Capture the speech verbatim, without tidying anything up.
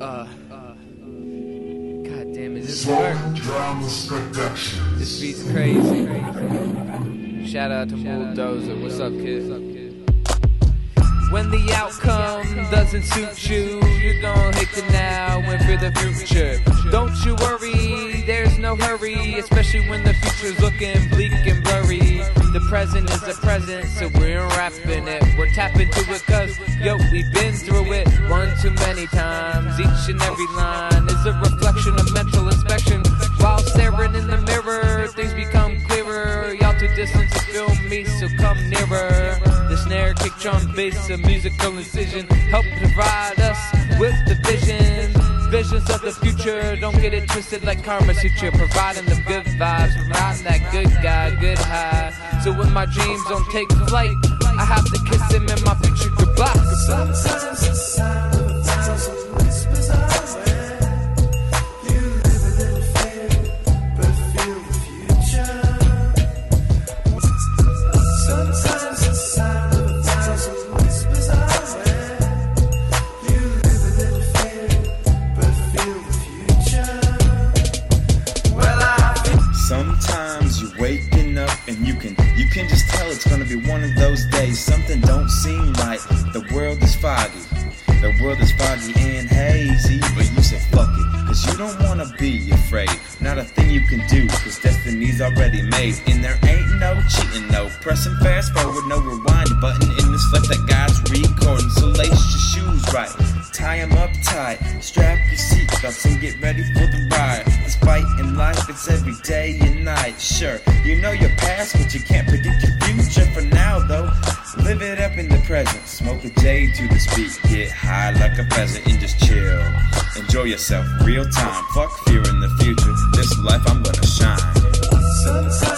Uh, uh, God damn, is this work? This beat's crazy. Shout out to Bulldozer. What's up, kid? When the outcome doesn't suit you, you're gonna hate the now and for the future. Don't you worry, there's no hurry, especially when the future's looking bleak and blurry. The present is the present, so we're unwrapping it. We're tapping to it cause, yo, we've been through it one too many times. Each and every line is a reflection of mental inspection. While staring in the mirror, things become clearer. Y'all too distant to feel me, so come nearer. The snare, kick, drum, bass, a musical incision help provide us with the vision. Visions of the future, don't get it twisted like Karma Sutra. Providing the good vibes, providing that good guy, good high. So when my dreams don't take flight, I have to kiss him in my future goodbye. Sometimes the sound of a thousand whispers away. You live a little fear, but feel the future. Sometimes the sound of a thousand whispers away. You live a little fear, but feel the future. Well, I feel sometimes you're waking up and you can you can just tell it's gonna be one of those days. Something don't seem right. The world is foggy. The world is foggy and hazy. But you say fuck it, cause you don't wanna be afraid. Not a thing you can do, cause destiny's already made. And there ain't no cheating, no pressing fast forward, no rewind button in this life that God's recording. So lace your shoes right, tie them up tight, strap your seatbelts and get ready for the ride. Despite in life, it's every day and night. Sure, you know your past, but you can't predict your future. For now though, live it up in the present. Smoke a J to the beat, get high like a peasant and just chill. Enjoy yourself, real time, fuck fear in the future. This life I'm gonna shine. sometimes.